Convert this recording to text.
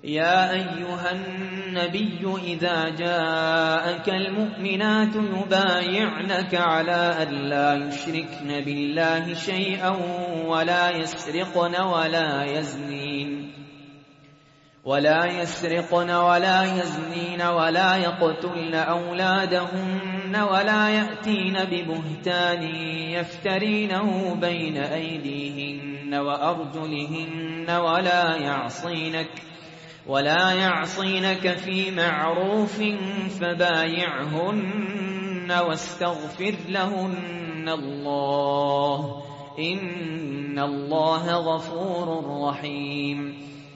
يا أيها النبي إذا جاءك المؤمنات يبايعنك على أن لا يشركن بالله شيئا ولا يسرقن ولا يزنين ولا يقتلن أولادهن ولا يأتين ببهتان يفترينه بين أيديهن وأرجلهن ولا يعصينك في معروف فبايعهن واستغفر لهن الله إن الله غفور رحيم.